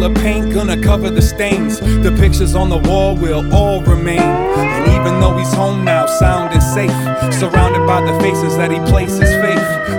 color paint gonna cover the stains. The pictures on the wall will all remain. And even though he's home now, sound and safe, surrounded by the faces that he places faith.